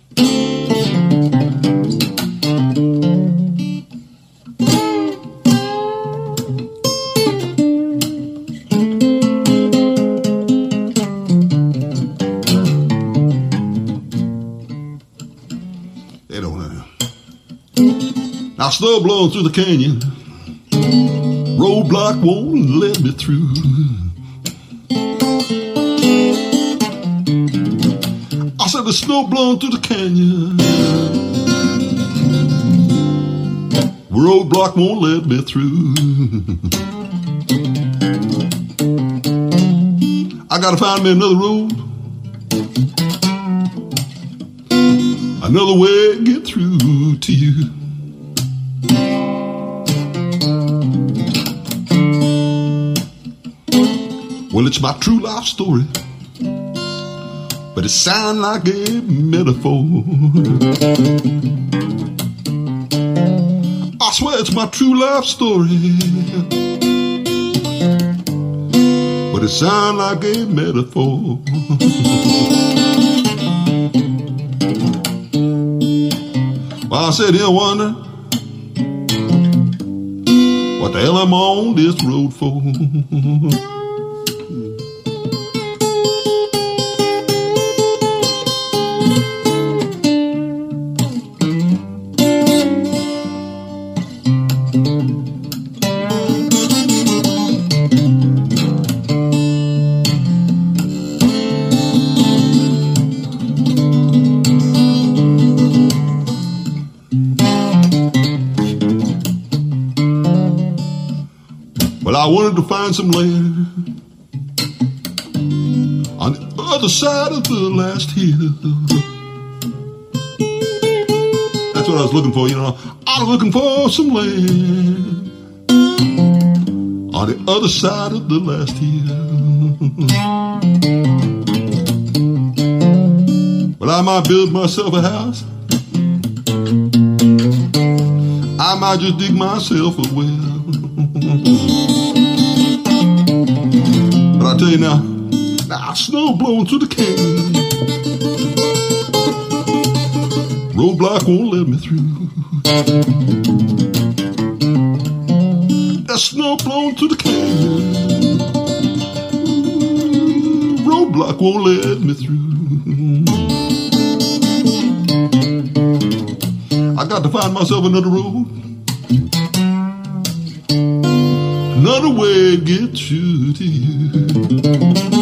They don't know. Now snow blowing through the canyon, roadblock won't let me through. I said the snow blowing through the canyon, roadblock won't let me through. I gotta find me another road, another way to get through to you. Well, it's my true life story, but it sounds like a metaphor. I swear it's my true life story, but it sounds like a metaphor. Well, I said, here, wonder what the hell I'm on this road for. Well, I wanted to find some land on the other side of the last hill. That's what I was looking for, you know. I was looking for some land on the other side of the last hill. Well, I might build myself a house. I might just dig myself a well. But I tell you now snow blowing through the canyon, roadblock won't let me through. That snow blowing through the canyon, roadblock won't let me through. I got to find myself another road, another way to get you to you.